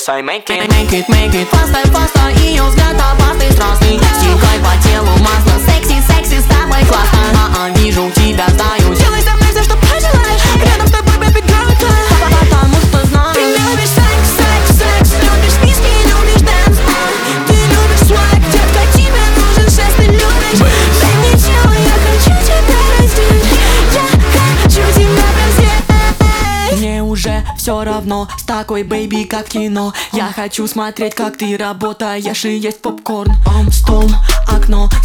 say make it. Make it, фаста, ее взгляд опасный, страстный. Стекай по телу масло, секси, с тобой классно. Вижу тебя, знаю. Делай со мной все, что пожелаешь. Рядом с тобой, baby girl, потому что знаю. Ты любишь секс, любишь виски, любишь дэнс. Ты любишь свайк, детка, тебе нужен шест, ты любишь. Дай мне тело, я хочу тебя раздеть. Я хочу тебя раздеть. Мне уже все равно с такой бэйби, как кино. Я хочу смотреть, как ты работаешь, и есть попкорн. Стол, окно,